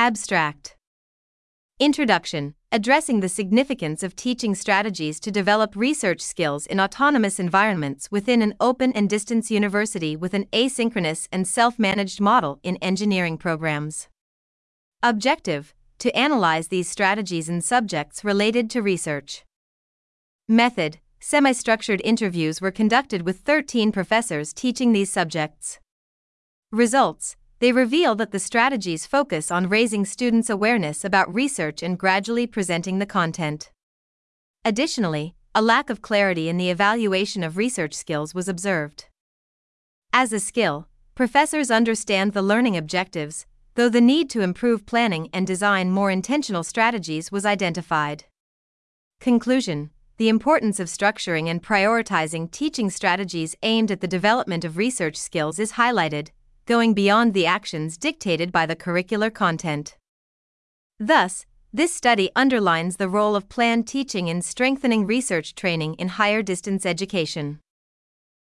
Abstract. Introduction. Addressing the significance of teaching strategies to develop research skills in autonomous environments within an open and distance university with an asynchronous and self-managed model in engineering programs. Objective. To analyze these strategies in subjects related to research. Method. Semi-structured interviews were conducted with 13 professors teaching these subjects. Results. They reveal that the strategies focus on raising students' awareness about research and gradually presenting the content. Additionally, a lack of clarity in the evaluation of research skills was observed. As a skill, professors understand the learning objectives, though the need to improve planning and design more intentional strategies was identified. Conclusion. The importance of structuring and prioritizing teaching strategies aimed at the development of research skills is highlighted, going beyond the actions dictated by the curricular content. Thus, this study underlines the role of planned teaching in strengthening research training in higher distance education.